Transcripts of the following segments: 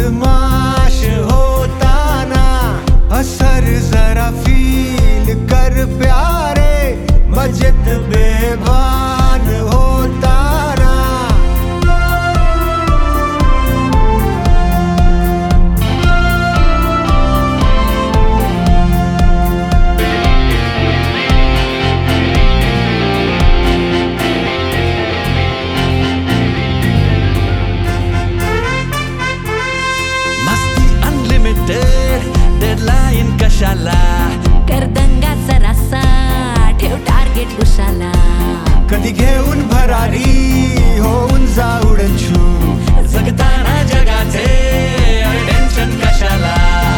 बदमाश होताना असर जरा फील कर प्यारे, मजेत बेभान होताना. डेडलाईन कशाला, कर दंगा जरासा, ठेव टार्गेट उशाला. कधी घेऊन भरारी होऊन जाऊ डंशू, जगताना जगाचे टेन्शन कशाला.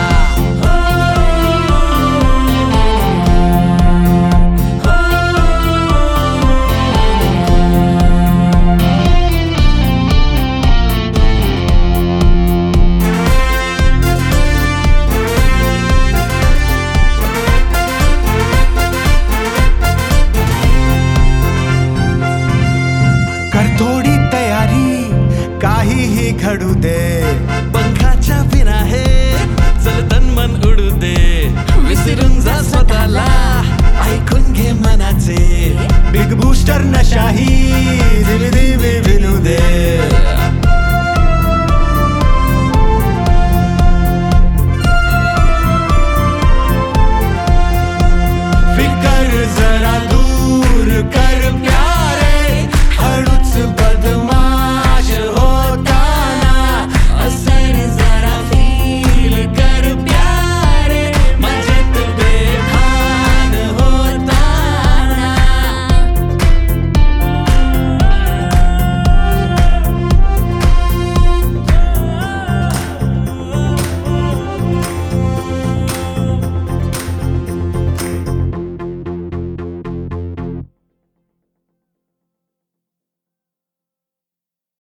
कर थोडी तयारी, काहीही घडू दे. पंखाच्या बिना हे चल तन मन उडू दे. विसरून जा स्वतःला, ऐकून घे मनाचे. बिग बूस्टर नशाही धीमे धीमे विनू दे.